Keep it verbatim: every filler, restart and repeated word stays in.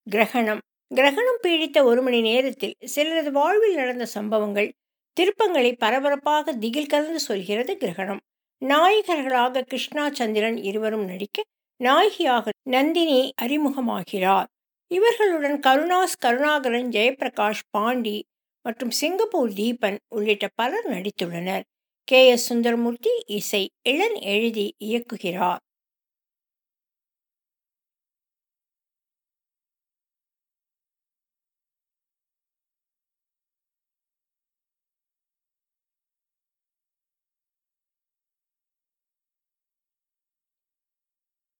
கிரகணம் கிரகணம் பீடித்த ஒரு மணி நேரத்தில் சிலரது வாழ்வில் நடந்த சம்பவங்கள் திருப்பங்களை பரபரப்பாக திகில் கலந்து சொல்கிறது கிரகணம். நாயகர்களாக கிருஷ்ணா சந்திரன் இருவரும் நடிக்க நாயகியாக நந்தினி அறிமுகமாகிறார். இவர்களுடன் கருணாஸ், கருணாகரன், ஜெயபிரகாஷ், பாண்டி மற்றும் சிங்கப்பூர் தீபன் உள்ளிட்ட பலர் நடித்துள்ளனர். கே எஸ் சுந்தரமூர்த்தி இசை, இளன் எழுதி இயக்குகிறார்.